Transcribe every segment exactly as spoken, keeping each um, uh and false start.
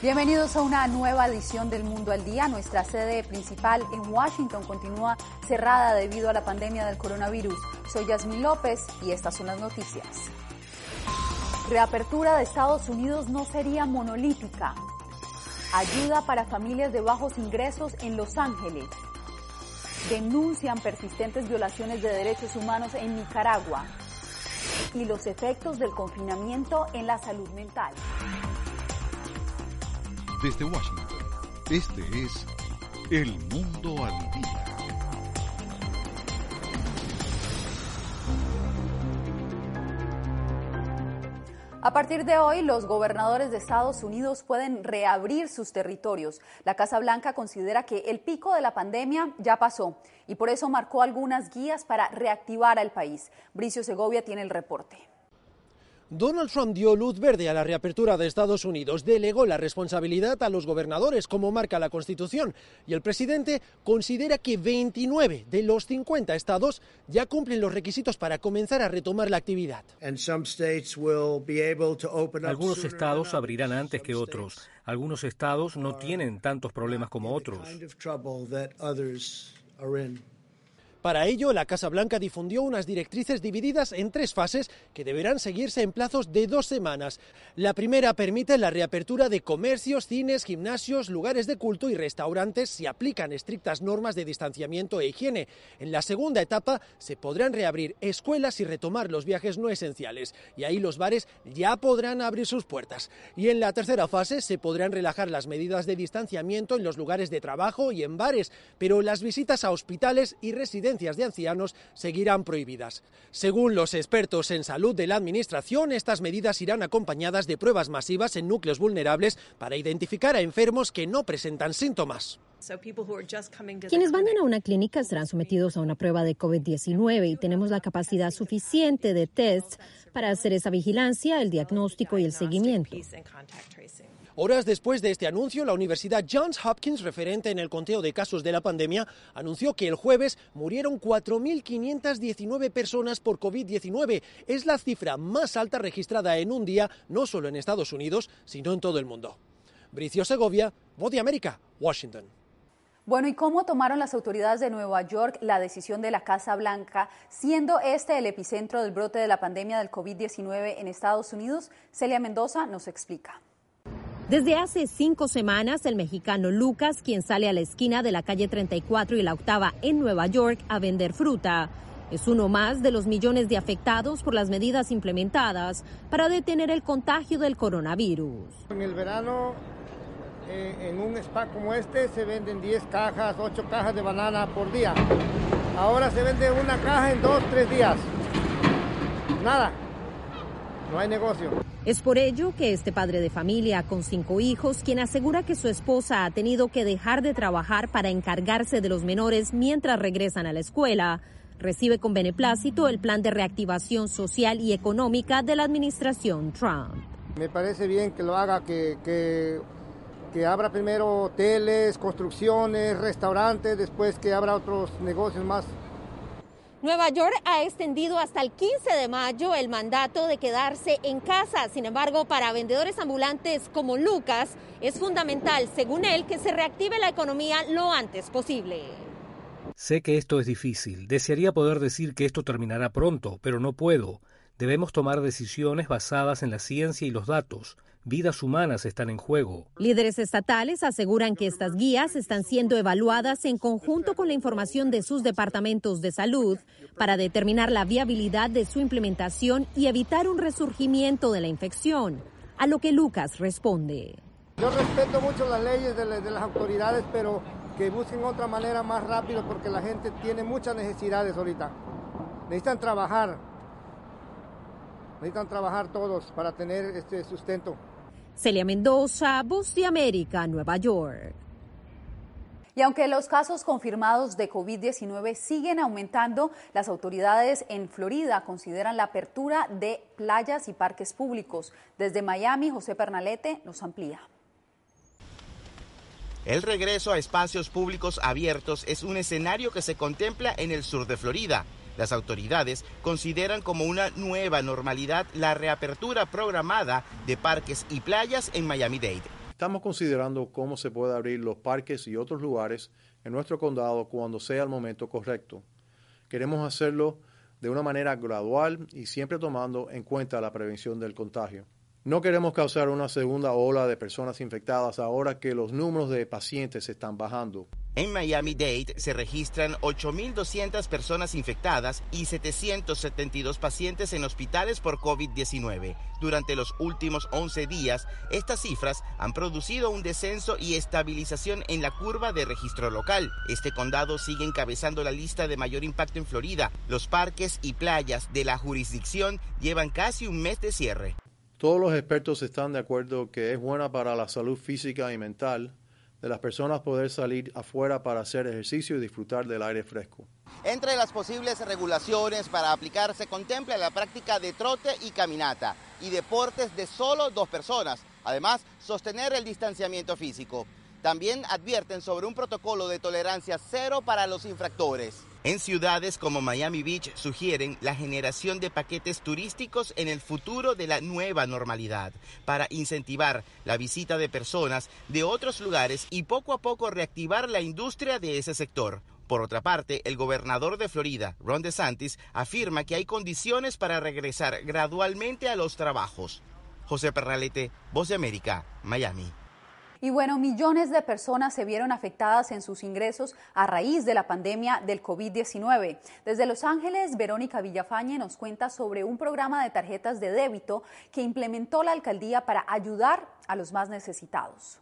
Bienvenidos a una nueva edición del Mundo al Día. Nuestra sede principal en Washington continúa cerrada debido a la pandemia del coronavirus. Soy Yasmín López y estas son las noticias. Reapertura de Estados Unidos no sería monolítica. Ayuda para familias de bajos ingresos en Los Ángeles. Denuncian persistentes violaciones de derechos humanos en Nicaragua. Y los efectos del confinamiento en la salud mental. Desde Washington, este es El Mundo al Día. A partir de hoy, los gobernadores de Estados Unidos pueden reabrir sus territorios. La Casa Blanca considera que el pico de la pandemia ya pasó y por eso marcó algunas guías para reactivar al país. Bricio Segovia tiene el reporte. Donald Trump dio luz verde a la reapertura de Estados Unidos, delegó la responsabilidad a los gobernadores, como marca la Constitución, y el presidente considera que veintinueve de los cincuenta estados ya cumplen los requisitos para comenzar a retomar la actividad. Algunos estados abrirán antes que otros. Algunos estados no tienen tantos problemas como otros. Para ello, la Casa Blanca difundió unas directrices divididas en tres fases que deberán seguirse en plazos de dos semanas. La primera permite la reapertura de comercios, cines, gimnasios, lugares de culto y restaurantes si aplican estrictas normas de distanciamiento e higiene. En la segunda etapa se podrán reabrir escuelas y retomar los viajes no esenciales. Y ahí los bares ya podrán abrir sus puertas. Y en la tercera fase se podrán relajar las medidas de distanciamiento en los lugares de trabajo y en bares, pero las visitas a hospitales y residencias de ancianos seguirán prohibidas. Según los expertos en salud de la administración, estas medidas irán acompañadas de pruebas masivas en núcleos vulnerables para identificar a enfermos que no presentan síntomas. Quienes vayan a una clínica serán sometidos a una prueba de COVID diecinueve y tenemos la capacidad suficiente de test para hacer esa vigilancia, el diagnóstico y el seguimiento. Horas después de este anuncio, la Universidad Johns Hopkins, referente en el conteo de casos de la pandemia, anunció que el jueves murieron cuatro mil quinientas diecinueve personas por COVID diecinueve. Es la cifra más alta registrada en un día, no solo en Estados Unidos, sino en todo el mundo. Bricio Segovia, Voz de América, Washington. Bueno, ¿y cómo tomaron las autoridades de Nueva York la decisión de la Casa Blanca, siendo este el epicentro del brote de la pandemia del COVID diecinueve en Estados Unidos? Celia Mendoza nos explica. Desde hace cinco semanas, el mexicano Lucas, quien sale a la esquina de la calle treinta y cuatro y la octava en Nueva York a vender fruta, es uno más de los millones de afectados por las medidas implementadas para detener el contagio del coronavirus. En el verano, eh, en un spa como este, se venden diez cajas, ocho cajas de banana por día. Ahora se vende una caja en dos, tres días. Nada. No hay negocio. Es por ello que este padre de familia con cinco hijos, quien asegura que su esposa ha tenido que dejar de trabajar para encargarse de los menores mientras regresan a la escuela, recibe con beneplácito el plan de reactivación social y económica de la administración Trump. Me parece bien que lo haga, que, que, que abra primero hoteles, construcciones, restaurantes, después que abra otros negocios más. Nueva York ha extendido hasta el quince de mayo el mandato de quedarse en casa. Sin embargo, para vendedores ambulantes como Lucas, es fundamental, según él, que se reactive la economía lo antes posible. Sé que esto es difícil. Desearía poder decir que esto terminará pronto, pero no puedo. Debemos tomar decisiones basadas en la ciencia y los datos. Vidas humanas están en juego. Líderes estatales aseguran que estas guías están siendo evaluadas en conjunto con la información de sus departamentos de salud para determinar la viabilidad de su implementación y evitar un resurgimiento de la infección, a lo que Lucas responde. Yo respeto mucho las leyes de, de las autoridades, pero que busquen otra manera más rápido porque la gente tiene muchas necesidades ahorita. Necesitan trabajar, necesitan trabajar todos para tener este sustento. Celia Mendoza, Voz de América, Nueva York. Y aunque los casos confirmados de COVID diecinueve siguen aumentando, las autoridades en Florida consideran la apertura de playas y parques públicos. Desde Miami, José Pernalete nos amplía. El regreso a espacios públicos abiertos es un escenario que se contempla en el sur de Florida. Las autoridades consideran como una nueva normalidad la reapertura programada de parques y playas en Miami-Dade. Estamos considerando cómo se puede abrir los parques y otros lugares en nuestro condado cuando sea el momento correcto. Queremos hacerlo de una manera gradual y siempre tomando en cuenta la prevención del contagio. No queremos causar una segunda ola de personas infectadas ahora que los números de pacientes están bajando. En Miami-Dade se registran ocho mil doscientas personas infectadas y setecientos setenta y dos pacientes en hospitales por COVID diecinueve. Durante los últimos once días, estas cifras han producido un descenso y estabilización en la curva de registro local. Este condado sigue encabezando la lista de mayor impacto en Florida. Los parques y playas de la jurisdicción llevan casi un mes de cierre. Todos los expertos están de acuerdo que es buena para la salud física y mental de las personas poder salir afuera para hacer ejercicio y disfrutar del aire fresco. Entre las posibles regulaciones para aplicar se contempla la práctica de trote y caminata y deportes de solo dos personas. Además, sostener el distanciamiento físico. También advierten sobre un protocolo de tolerancia cero para los infractores. En ciudades como Miami Beach sugieren la generación de paquetes turísticos en el futuro de la nueva normalidad para incentivar la visita de personas de otros lugares y poco a poco reactivar la industria de ese sector. Por otra parte, el gobernador de Florida, Ron DeSantis, afirma que hay condiciones para regresar gradualmente a los trabajos. José Pernalete, Voz de América, Miami. Y bueno, millones de personas se vieron afectadas en sus ingresos a raíz de la pandemia del COVID diecinueve. Desde Los Ángeles, Verónica Villafañe nos cuenta sobre un programa de tarjetas de débito que implementó la alcaldía para ayudar a los más necesitados.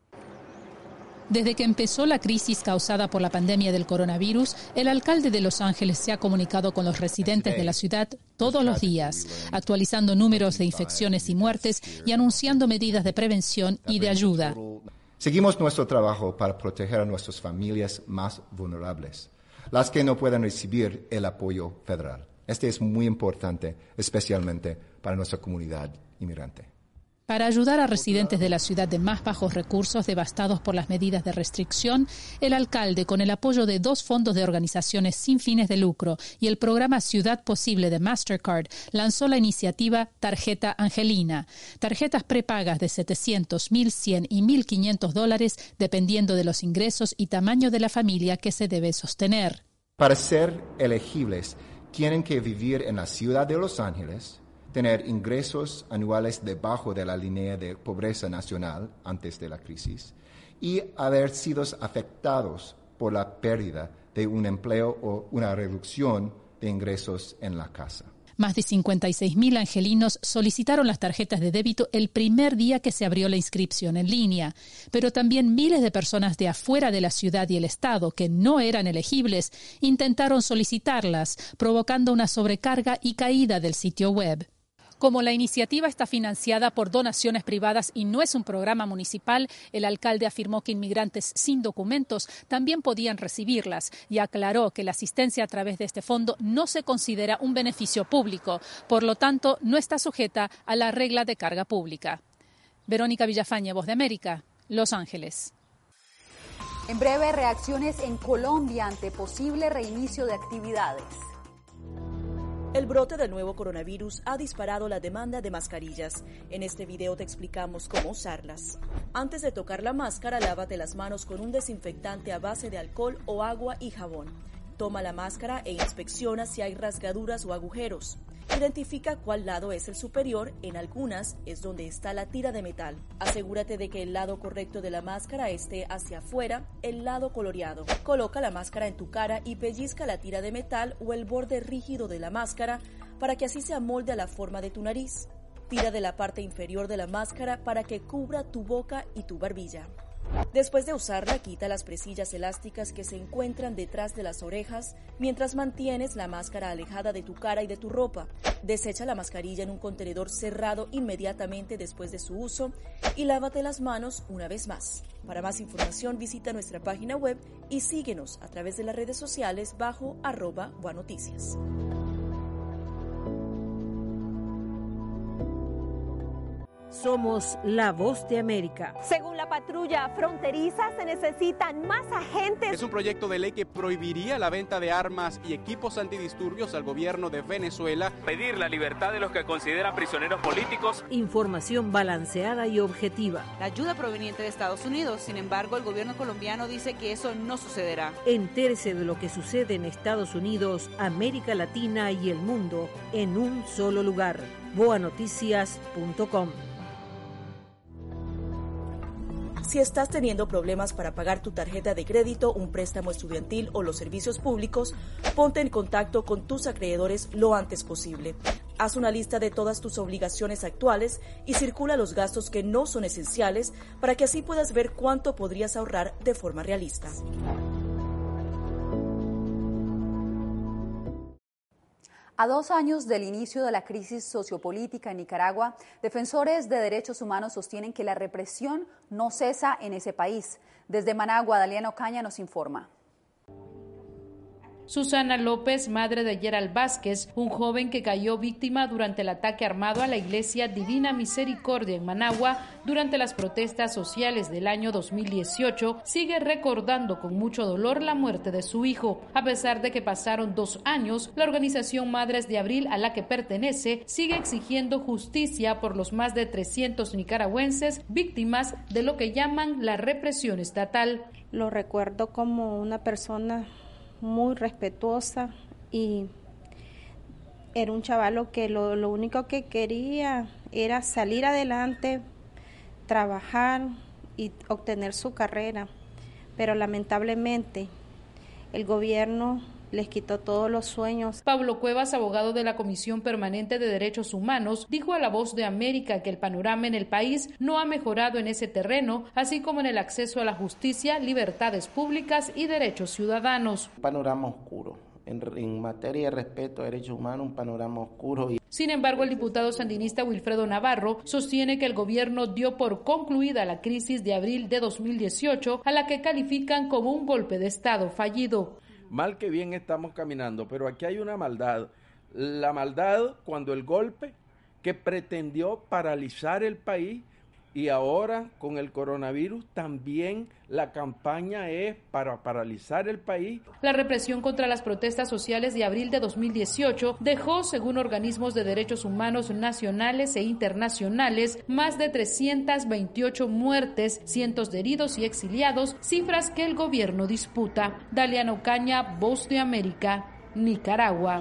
Desde que empezó la crisis causada por la pandemia del coronavirus, el alcalde de Los Ángeles se ha comunicado con los residentes de la ciudad todos los días, actualizando números de infecciones y muertes y anunciando medidas de prevención y de ayuda. Seguimos nuestro trabajo para proteger a nuestras familias más vulnerables, las que no pueden recibir el apoyo federal. Este es muy importante, especialmente para nuestra comunidad inmigrante. Para ayudar a residentes de la ciudad de más bajos recursos devastados por las medidas de restricción, el alcalde, con el apoyo de dos fondos de organizaciones sin fines de lucro y el programa Ciudad Posible de Mastercard, lanzó la iniciativa Tarjeta Angelina, tarjetas prepagas de setecientos, mil cien y mil quinientos dólares, dependiendo de los ingresos y tamaño de la familia que se debe sostener. Para ser elegibles, tienen que vivir en la ciudad de Los Ángeles, tener ingresos anuales debajo de la línea de pobreza nacional antes de la crisis y haber sido afectados por la pérdida de un empleo o una reducción de ingresos en la casa. Más de cincuenta y seis mil angelinos solicitaron las tarjetas de débito el primer día que se abrió la inscripción en línea, pero también miles de personas de afuera de la ciudad y el estado que no eran elegibles intentaron solicitarlas, provocando una sobrecarga y caída del sitio web. Como la iniciativa está financiada por donaciones privadas y no es un programa municipal, el alcalde afirmó que inmigrantes sin documentos también podían recibirlas y aclaró que la asistencia a través de este fondo no se considera un beneficio público, por lo tanto no está sujeta a la regla de carga pública. Verónica Villafañe, Voz de América, Los Ángeles. En breve, reacciones en Colombia ante posible reinicio de actividades. El brote del nuevo coronavirus ha disparado la demanda de mascarillas. En este video te explicamos cómo usarlas. Antes de tocar la máscara, lávate las manos con un desinfectante a base de alcohol o agua y jabón. Toma la máscara e inspecciona si hay rasgaduras o agujeros. Identifica cuál lado es el superior, en algunas es donde está la tira de metal. Asegúrate de que el lado correcto de la máscara esté hacia afuera, el lado coloreado. Coloca la máscara en tu cara y pellizca la tira de metal o el borde rígido de la máscara para que así se amolde a la forma de tu nariz. Tira de la parte inferior de la máscara para que cubra tu boca y tu barbilla. Después de usarla, quita las presillas elásticas que se encuentran detrás de las orejas mientras mantienes la máscara alejada de tu cara y de tu ropa. Desecha la mascarilla en un contenedor cerrado inmediatamente después de su uso y lávate las manos una vez más. Para más información, visita nuestra página web y síguenos a través de las redes sociales bajo arroba Guanoticias. Somos la voz de América. Según la patrulla fronteriza, se necesitan más agentes. Es un proyecto de ley que prohibiría la venta de armas y equipos antidisturbios al gobierno de Venezuela. Pedir la libertad de los que consideran prisioneros políticos. Información balanceada y objetiva. La ayuda proveniente de Estados Unidos, sin embargo, el gobierno colombiano dice que eso no sucederá. Entérese de lo que sucede en Estados Unidos, América Latina y el mundo en un solo lugar. boa noticias punto com. Si estás teniendo problemas para pagar tu tarjeta de crédito, un préstamo estudiantil o los servicios públicos, ponte en contacto con tus acreedores lo antes posible. Haz una lista de todas tus obligaciones actuales y circula los gastos que no son esenciales para que así puedas ver cuánto podrías ahorrar de forma realista. A dos años del inicio de la crisis sociopolítica en Nicaragua, defensores de derechos humanos sostienen que la represión no cesa en ese país. Desde Managua, Daliana Ocaña nos informa. Susana López, madre de Gerald Vázquez, un joven que cayó víctima durante el ataque armado a la iglesia Divina Misericordia en Managua durante las protestas sociales del año dos mil dieciocho, sigue recordando con mucho dolor la muerte de su hijo. A pesar de que pasaron dos años, la organización Madres de Abril, a la que pertenece, sigue exigiendo justicia por los más de trescientos nicaragüenses víctimas de lo que llaman la represión estatal. Lo recuerdo como una persona muy respetuosa y era un chavalo que lo, lo único que quería era salir adelante, trabajar y obtener su carrera, pero lamentablemente el gobierno les quitó todos los sueños. Pablo Cuevas, abogado de la Comisión Permanente de Derechos Humanos, dijo a La Voz de América que el panorama en el país no ha mejorado en ese terreno, así como en el acceso a la justicia, libertades públicas y derechos ciudadanos. Un panorama oscuro. En, en materia de respeto a derechos humanos, un panorama oscuro. Y... Sin embargo, el diputado sandinista Wilfredo Navarro sostiene que el gobierno dio por concluida la crisis de abril de dos mil dieciocho, a la que califican como un golpe de Estado fallido. Mal que bien estamos caminando, pero aquí hay una maldad. La maldad cuando el golpe que pretendió paralizar el país y ahora con el coronavirus también la campaña es para paralizar el país. La represión contra las protestas sociales de abril de dos mil dieciocho dejó, según organismos de derechos humanos nacionales e internacionales, más de trescientas veintiocho muertes, cientos de heridos y exiliados, cifras que el gobierno disputa. Daliana Ocaña, Voz de América, Nicaragua.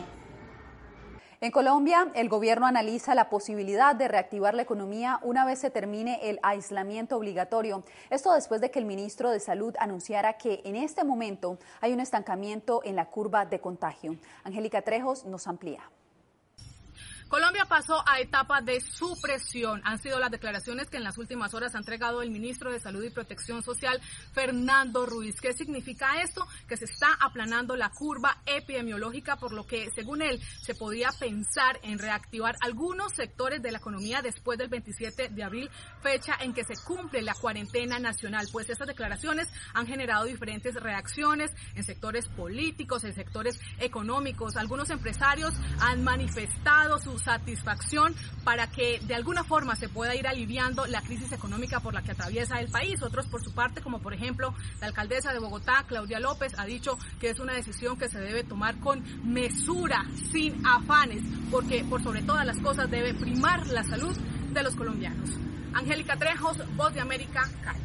En Colombia, el gobierno analiza la posibilidad de reactivar la economía una vez se termine el aislamiento obligatorio. Esto después de que el ministro de Salud anunciara que en este momento hay un estancamiento en la curva de contagio. Angélica Trejos nos amplía. Colombia pasó a etapa de supresión. Han sido las declaraciones que en las últimas horas ha entregado el ministro de Salud y Protección Social, Fernando Ruiz. ¿Qué significa esto? Que se está aplanando la curva epidemiológica, por lo que, según él, se podía pensar en reactivar algunos sectores de la economía después del veintisiete de abril, fecha en que se cumple la cuarentena nacional. Pues estas declaraciones han generado diferentes reacciones en sectores políticos, en sectores económicos. Algunos empresarios han manifestado su satisfacción para que de alguna forma se pueda ir aliviando la crisis económica por la que atraviesa el país. Otros, por su parte, como por ejemplo la alcaldesa de Bogotá, Claudia López, ha dicho que es una decisión que se debe tomar con mesura, sin afanes, porque por sobre todas las cosas debe primar la salud de los colombianos. Angélica Trejos, Voz de América, Cali.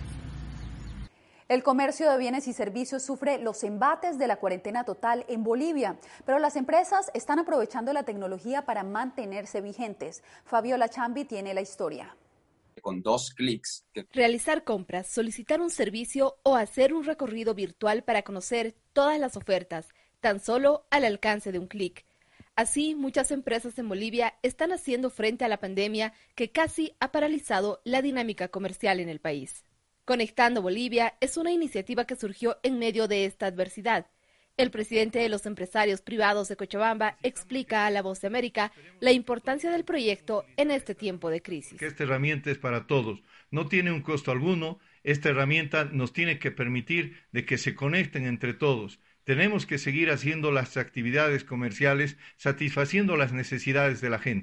El comercio de bienes y servicios sufre los embates de la cuarentena total en Bolivia, pero las empresas están aprovechando la tecnología para mantenerse vigentes. Fabiola Chambi tiene la historia. Con dos clics. Realizar compras, solicitar un servicio o hacer un recorrido virtual para conocer todas las ofertas, tan solo al alcance de un clic. Así, muchas empresas en Bolivia están haciendo frente a la pandemia que casi ha paralizado la dinámica comercial en el país. Conectando Bolivia es una iniciativa que surgió en medio de esta adversidad. El presidente de los empresarios privados de Cochabamba explica a La Voz de América la importancia del proyecto en este tiempo de crisis. Que esta herramienta es para todos, no tiene un costo alguno, esta herramienta nos tiene que permitir de que se conecten entre todos. Tenemos que seguir haciendo las actividades comerciales, satisfaciendo las necesidades de la gente.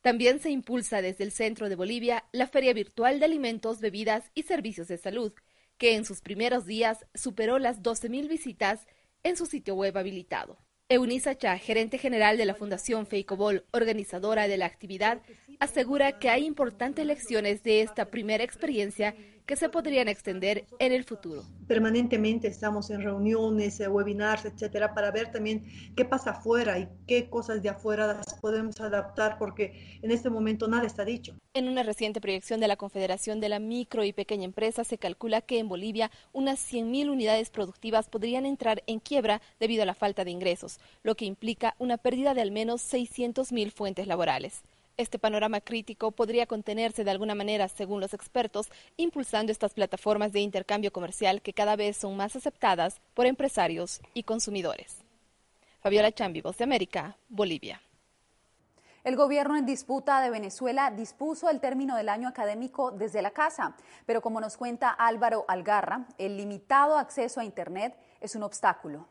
También se impulsa desde el centro de Bolivia la Feria Virtual de Alimentos, Bebidas y Servicios de Salud, que en sus primeros días superó las doce mil visitas en su sitio web habilitado. Eunice Cha, gerente general de la Fundación Feicobol, organizadora de la actividad, asegura que hay importantes lecciones de esta primera experiencia que se podrían extender en el futuro. Permanentemente estamos en reuniones, webinars, etcétera, para ver también qué pasa afuera y qué cosas de afuera las podemos adaptar, porque en este momento nada está dicho. En una reciente proyección de la Confederación de la Micro y Pequeña Empresa se calcula que en Bolivia unas cien mil unidades productivas podrían entrar en quiebra debido a la falta de ingresos, lo que implica una pérdida de al menos seiscientas mil fuentes laborales. Este panorama crítico podría contenerse de alguna manera, según los expertos, impulsando estas plataformas de intercambio comercial que cada vez son más aceptadas por empresarios y consumidores. Fabiola Chambi, Voz de América, Bolivia. El gobierno en disputa de Venezuela dispuso el término del año académico desde la casa, pero como nos cuenta Álvaro Algarra, el limitado acceso a Internet es un obstáculo.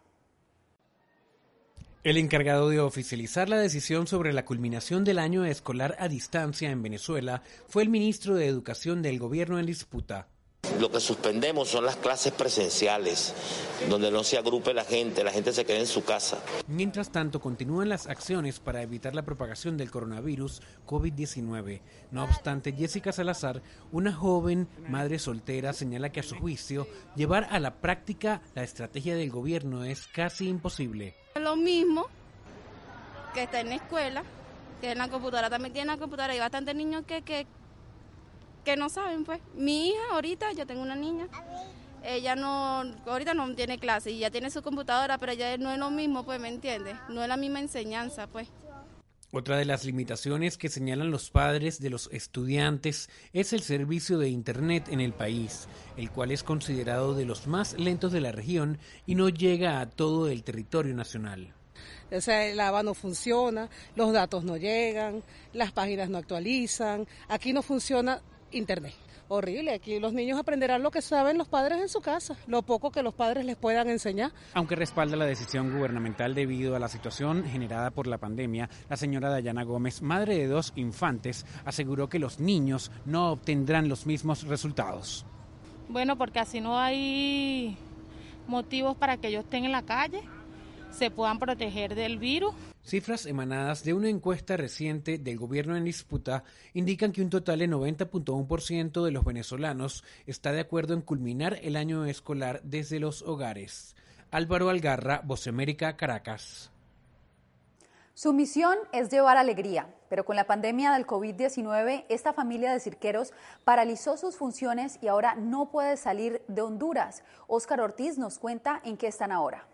El encargado de oficializar la decisión sobre la culminación del año escolar a distancia en Venezuela fue el ministro de Educación del gobierno en disputa. Lo que suspendemos son las clases presenciales, donde no se agrupe la gente, la gente se quede en su casa. Mientras tanto, continúan las acciones para evitar la propagación del coronavirus COVID diecinueve. No obstante, Jessica Salazar, una joven madre soltera, señala que a su juicio, llevar a la práctica la estrategia del gobierno es casi imposible. Lo mismo que está en la escuela, que en la computadora también tiene la computadora. Hay bastantes niños que, que, que no saben, pues. Mi hija ahorita, yo tengo una niña, ella no, ahorita no tiene clase y ya tiene su computadora, pero ya no es lo mismo, pues, ¿me entiendes? No es la misma enseñanza, pues. Otra de las limitaciones que señalan los padres de los estudiantes es el servicio de Internet en el país, el cual es considerado de los más lentos de la región y no llega a todo el territorio nacional. O sea, el A B A no funciona, los datos no llegan, las páginas no actualizan, aquí no funciona Internet. Horrible, aquí los niños aprenderán lo que saben los padres en su casa, lo poco que los padres les puedan enseñar. Aunque respalda la decisión gubernamental debido a la situación generada por la pandemia, la señora Dayana Gómez, madre de dos infantes, aseguró que los niños no obtendrán los mismos resultados. Bueno, porque así no hay motivos para que ellos estén en la calle, se puedan proteger del virus. Cifras emanadas de una encuesta reciente del gobierno en disputa indican que un total de noventa punto uno por ciento de los venezolanos está de acuerdo en culminar el año escolar desde los hogares. Álvaro Algarra, Voz de América, Caracas. Su misión es llevar alegría, pero con la pandemia del COVID diecinueve, esta familia de cirqueros paralizó sus funciones y ahora no puede salir de Honduras. Óscar Ortiz nos cuenta en qué están ahora.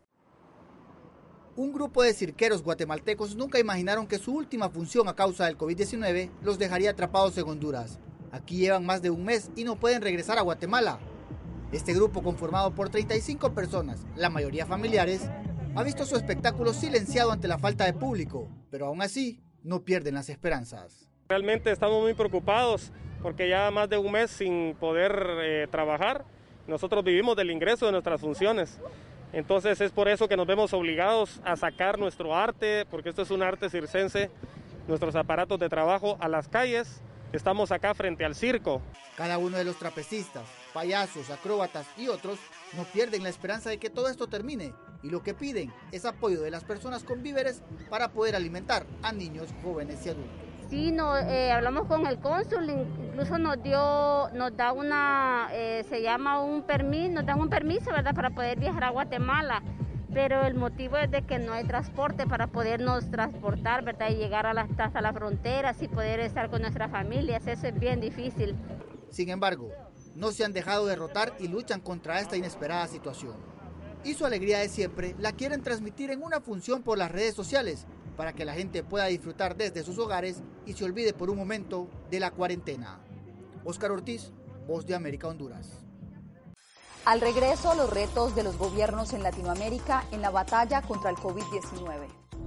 Un grupo de cirqueros guatemaltecos nunca imaginaron que su última función a causa del COVID diecinueve los dejaría atrapados en Honduras. Aquí llevan más de un mes y no pueden regresar a Guatemala. Este grupo, conformado por treinta y cinco personas, la mayoría familiares, ha visto su espectáculo silenciado ante la falta de público, pero aún así no pierden las esperanzas. Realmente estamos muy preocupados porque ya más de un mes sin poder eh, trabajar, nosotros vivimos del ingreso de nuestras funciones. Entonces es por eso que nos vemos obligados a sacar nuestro arte, porque esto es un arte circense, nuestros aparatos de trabajo a las calles. Estamos acá frente al circo. Cada uno de los trapecistas, payasos, acróbatas y otros no pierden la esperanza de que todo esto termine y lo que piden es apoyo de las personas con víveres para poder alimentar a niños, jóvenes y adultos. Sí, no, eh, hablamos con el cónsul, incluso nos dio, nos da una, eh, se llama un permiso, nos dan un permiso, ¿verdad?, para poder viajar a Guatemala, pero el motivo es de que no hay transporte para podernos transportar, ¿verdad?, y llegar a la, hasta la frontera y poder estar con nuestras familias, eso es bien difícil. Sin embargo, no se han dejado derrotar y luchan contra esta inesperada situación. Y su alegría de siempre la quieren transmitir en una función por las redes sociales, para que la gente pueda disfrutar desde sus hogares y se olvide por un momento de la cuarentena. Óscar Ortiz, Voz de América, Honduras. Al regreso, los retos de los gobiernos en Latinoamérica en la batalla contra el COVID diecinueve.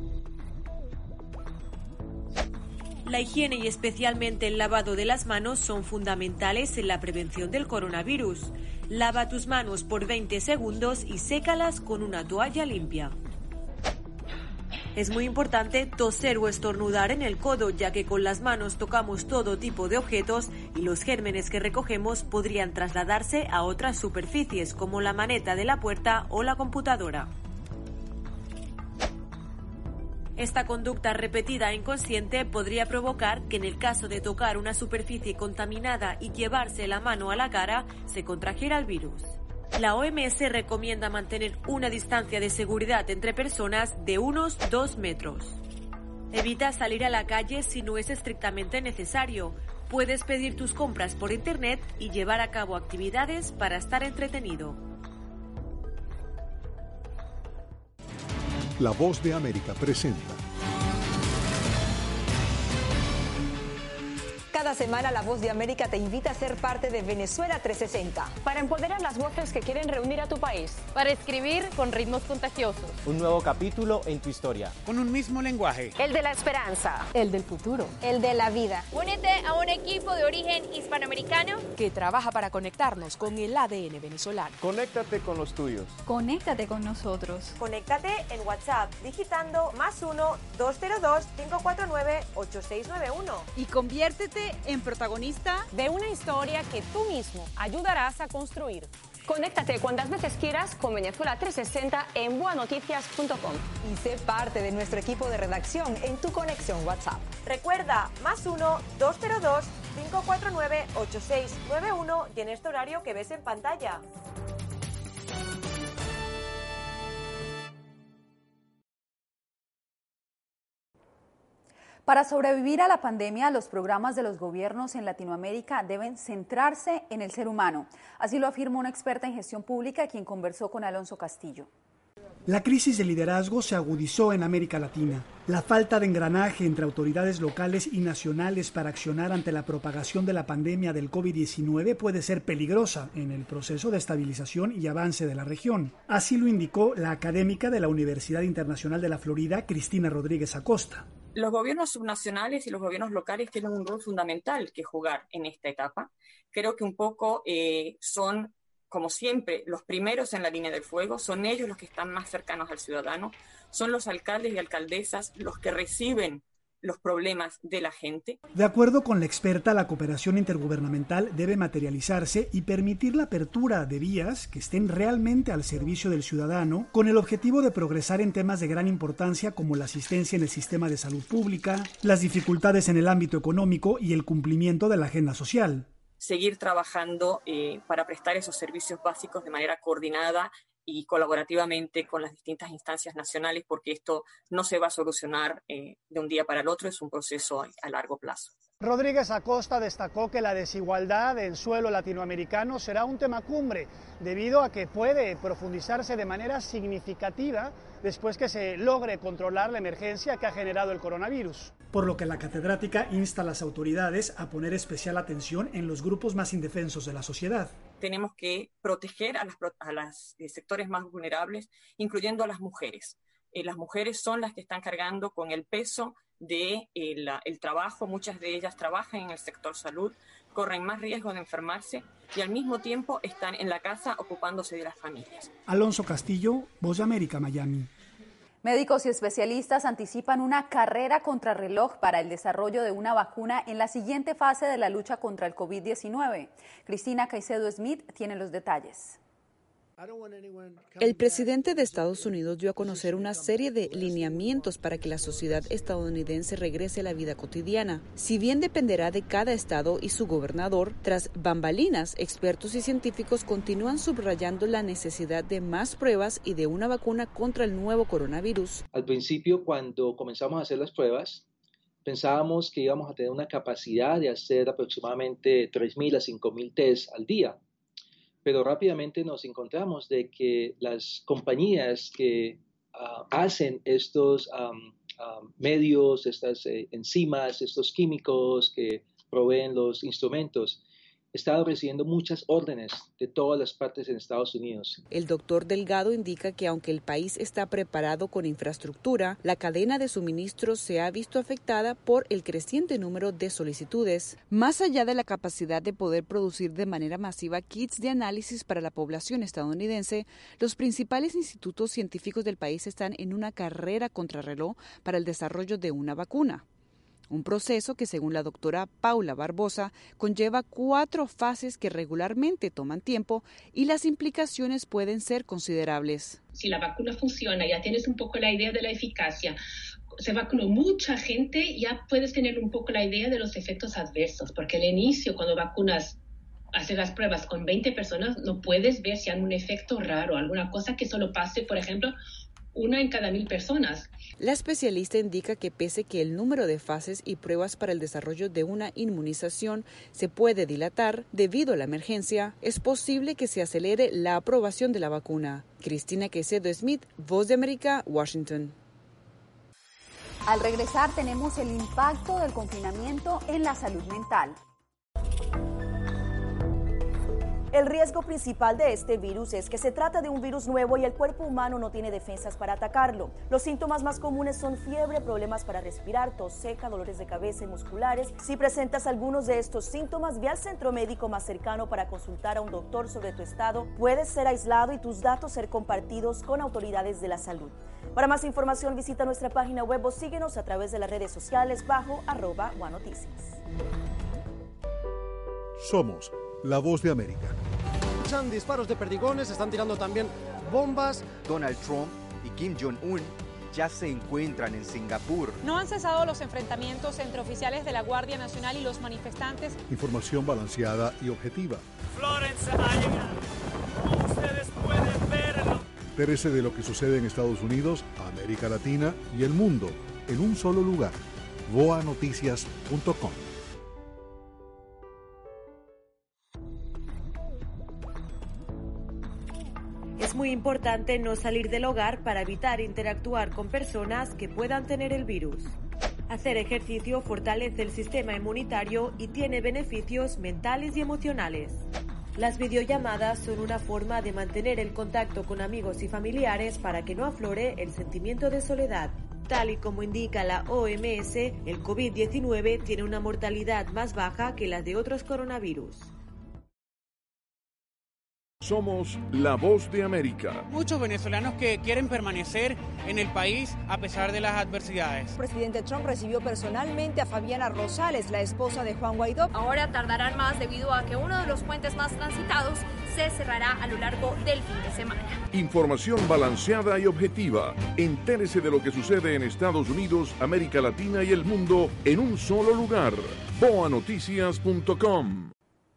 La higiene y especialmente el lavado de las manos son fundamentales en la prevención del coronavirus. Lava tus manos por veinte segundos y sécalas con una toalla limpia. Es muy importante toser o estornudar en el codo, ya que con las manos tocamos todo tipo de objetos y los gérmenes que recogemos podrían trasladarse a otras superficies, como la maneta de la puerta o la computadora. Esta conducta repetida e inconsciente podría provocar que en el caso de tocar una superficie contaminada y llevarse la mano a la cara, se contrajera el virus. La O M S recomienda mantener una distancia de seguridad entre personas de unos dos metros. Evita salir a la calle si no es estrictamente necesario. Puedes pedir tus compras por internet y llevar a cabo actividades para estar entretenido. La Voz de América presenta. Cada semana La Voz de América te invita a ser parte de Venezuela trescientos sesenta. Para empoderar las voces que quieren reunir a tu país. Para escribir con ritmos contagiosos. Un nuevo capítulo en tu historia. Con un mismo lenguaje. El de la esperanza. El del futuro. El de la vida. Únete a un equipo de origen hispanoamericano que trabaja para conectarnos con el A D N venezolano. Conéctate con los tuyos. Conéctate con nosotros. Conéctate en WhatsApp digitando más uno dos cero dos cinco cuatro nueve ocho seis nueve uno. Y conviértete en protagonista de una historia que tú mismo ayudarás a construir. Conéctate cuantas veces quieras con Venezuela trescientos sesenta en boa noticias punto com. Y sé parte de nuestro equipo de redacción en tu conexión WhatsApp. Recuerda, más uno dos cero dos cinco cuatro nueve ocho seis nueve uno y en este horario que ves en pantalla. Para sobrevivir a la pandemia, los programas de los gobiernos en Latinoamérica deben centrarse en el ser humano. Así lo afirma una experta en gestión pública, quien conversó con Alonso Castillo. La crisis de liderazgo se agudizó en América Latina. La falta de engranaje entre autoridades locales y nacionales para accionar ante la propagación de la pandemia del COVID diecinueve puede ser peligrosa en el proceso de estabilización y avance de la región. Así lo indicó la académica de la Universidad Internacional de la Florida, Cristina Rodríguez Acosta. Los gobiernos subnacionales y los gobiernos locales tienen un rol fundamental que jugar en esta etapa. Creo que un poco eh, son, como siempre, los primeros en la línea del fuego, son ellos los que están más cercanos al ciudadano, son los alcaldes y alcaldesas los que reciben los problemas de la gente. De acuerdo con la experta, la cooperación intergubernamental debe materializarse y permitir la apertura de vías que estén realmente al servicio del ciudadano, con el objetivo de progresar en temas de gran importancia como la asistencia en el sistema de salud pública, las dificultades en el ámbito económico y el cumplimiento de la agenda social. Seguir trabajando eh, para prestar esos servicios básicos de manera coordinada y colaborativamente con las distintas instancias nacionales, porque esto no se va a solucionar eh, de un día para el otro, es un proceso a, a largo plazo. Rodríguez Acosta destacó que la desigualdad en suelo latinoamericano será un tema cumbre, debido a que puede profundizarse de manera significativa después que se logre controlar la emergencia que ha generado el coronavirus. Por lo que la catedrática insta a las autoridades a poner especial atención en los grupos más indefensos de la sociedad. Tenemos que proteger a los a las, eh, sectores más vulnerables, incluyendo a las mujeres. Eh, las mujeres son las que están cargando con el peso de eh, la, el trabajo. Muchas de ellas trabajan en el sector salud, corren más riesgo de enfermarse y al mismo tiempo están en la casa ocupándose de las familias. Alonso Castillo, Voz de América, Miami. Médicos y especialistas anticipan una carrera contrarreloj para el desarrollo de una vacuna en la siguiente fase de la lucha contra el COVID diecinueve. Cristina Caicedo Smith tiene los detalles. El presidente de Estados Unidos dio a conocer una serie de lineamientos para que la sociedad estadounidense regrese a la vida cotidiana. Si bien dependerá de cada estado y su gobernador, tras bambalinas, expertos y científicos continúan subrayando la necesidad de más pruebas y de una vacuna contra el nuevo coronavirus. Al principio, cuando comenzamos a hacer las pruebas, pensábamos que íbamos a tener una capacidad de hacer aproximadamente tres mil a cinco mil test al día. Pero rápidamente nos encontramos de que las compañías que uh, hacen estos um, um, medios, estas eh, enzimas, estos químicos que proveen los instrumentos, he estado recibiendo muchas órdenes de todas las partes en Estados Unidos. El doctor Delgado indica que aunque el país está preparado con infraestructura, la cadena de suministros se ha visto afectada por el creciente número de solicitudes. Más allá de la capacidad de poder producir de manera masiva kits de análisis para la población estadounidense, los principales institutos científicos del país están en una carrera contrarreloj para el desarrollo de una vacuna. Un proceso que, según la doctora Paula Barbosa, conlleva cuatro fases que regularmente toman tiempo y las implicaciones pueden ser considerables. Si la vacuna funciona, ya tienes un poco la idea de la eficacia, se vacunó mucha gente, ya puedes tener un poco la idea de los efectos adversos, porque al inicio, cuando vacunas, haces las pruebas con veinte personas, no puedes ver si hay un efecto raro, alguna cosa que solo pase, por ejemplo, una en cada mil personas. La especialista indica que pese que el número de fases y pruebas para el desarrollo de una inmunización se puede dilatar debido a la emergencia, es posible que se acelere la aprobación de la vacuna. Cristina Quecedo Smith, Voz de América, Washington. Al regresar tenemos el impacto del confinamiento en la salud mental. El riesgo principal de este virus es que se trata de un virus nuevo y el cuerpo humano no tiene defensas para atacarlo. Los síntomas más comunes son fiebre, problemas para respirar, tos seca, dolores de cabeza y musculares. Si presentas algunos de estos síntomas, ve al centro médico más cercano para consultar a un doctor sobre tu estado. Puedes ser aislado y tus datos ser compartidos con autoridades de la salud. Para más información, visita nuestra página web o síguenos a través de las redes sociales bajo arroba Guanoticias. Somos la Voz de América. Escuchan disparos de perdigones, están tirando también bombas. Donald Trump y Kim Jong-un ya se encuentran en Singapur. No han cesado los enfrentamientos entre oficiales de la Guardia Nacional y los manifestantes. Información balanceada y objetiva. Florence ha llegado. Ustedes pueden verlo. Entérese de lo que sucede en Estados Unidos, América Latina y el mundo en un solo lugar. voa noticias punto com. Es muy importante no salir del hogar para evitar interactuar con personas que puedan tener el virus. Hacer ejercicio fortalece el sistema inmunitario y tiene beneficios mentales y emocionales. Las videollamadas son una forma de mantener el contacto con amigos y familiares para que no aflore el sentimiento de soledad. Tal y como indica la O M S, el COVID diecinueve tiene una mortalidad más baja que la de otros coronavirus. Somos la Voz de América. Muchos venezolanos que quieren permanecer en el país a pesar de las adversidades. El presidente Trump recibió personalmente a Fabiana Rosales, la esposa de Juan Guaidó. Ahora tardarán más debido a que uno de los puentes más transitados se cerrará a lo largo del fin de semana. Información balanceada y objetiva. Entérese de lo que sucede en Estados Unidos, América Latina y el mundo en un solo lugar. voa noticias punto com.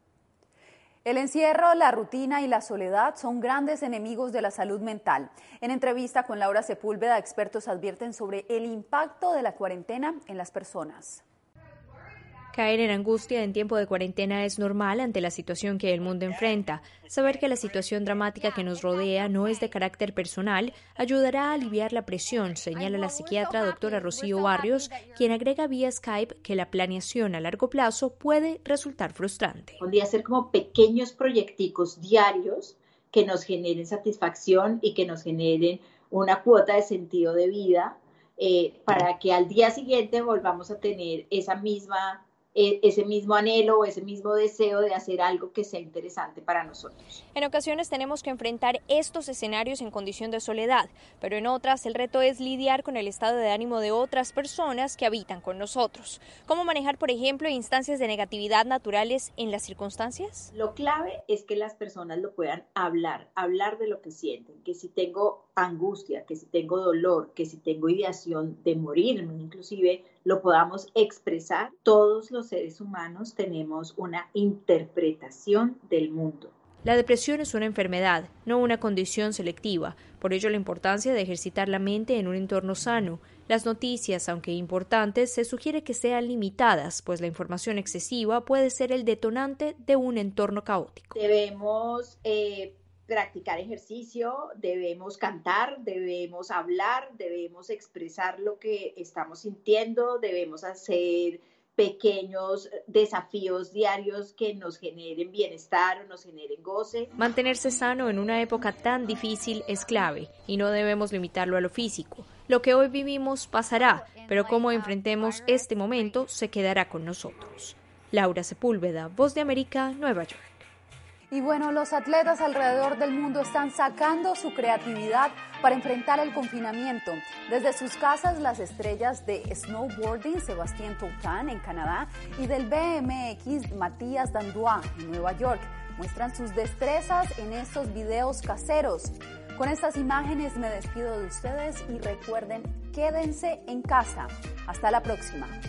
El encierro, la rutina y la soledad son grandes enemigos de la salud mental. En entrevista con Laura Sepúlveda, expertos advierten sobre el impacto de la cuarentena en las personas. Caer en angustia en tiempo de cuarentena es normal ante la situación que el mundo enfrenta. Saber que la situación dramática que nos rodea no es de carácter personal ayudará a aliviar la presión, señala la psiquiatra doctora Rocío Barrios, quien agrega vía Skype que la planeación a largo plazo puede resultar frustrante. Podría ser como pequeños proyecticos diarios que nos generen satisfacción y que nos generen una cuota de sentido de vida eh, para que al día siguiente volvamos a tener esa misma ese mismo anhelo o ese mismo deseo de hacer algo que sea interesante para nosotros. En ocasiones tenemos que enfrentar estos escenarios en condición de soledad, pero en otras el reto es lidiar con el estado de ánimo de otras personas que habitan con nosotros. ¿Cómo manejar, por ejemplo, instancias de negatividad naturales en las circunstancias? Lo clave es que las personas lo puedan hablar, hablar de lo que sienten, que si tengo angustia, que si tengo dolor, que si tengo ideación de morirme, inclusive lo podamos expresar. Todos los seres humanos tenemos una interpretación del mundo. La depresión es una enfermedad, no una condición selectiva. Por ello, la importancia de ejercitar la mente en un entorno sano. Las noticias, aunque importantes, se sugiere que sean limitadas, pues la información excesiva puede ser el detonante de un entorno caótico. Debemos eh, practicar ejercicio, debemos cantar, debemos hablar, debemos expresar lo que estamos sintiendo, debemos hacer pequeños desafíos diarios que nos generen bienestar o nos generen goce. Mantenerse sano en una época tan difícil es clave y no debemos limitarlo a lo físico. Lo que hoy vivimos pasará, pero cómo enfrentemos este momento se quedará con nosotros. Laura Sepúlveda, Voz de América, Nueva York. Y bueno, los atletas alrededor del mundo están sacando su creatividad para enfrentar el confinamiento. Desde sus casas, las estrellas de snowboarding Sebastián Toutan en Canadá y del B M X Matías Dandois en Nueva York muestran sus destrezas en estos videos caseros. Con estas imágenes me despido de ustedes y recuerden, quédense en casa. Hasta la próxima.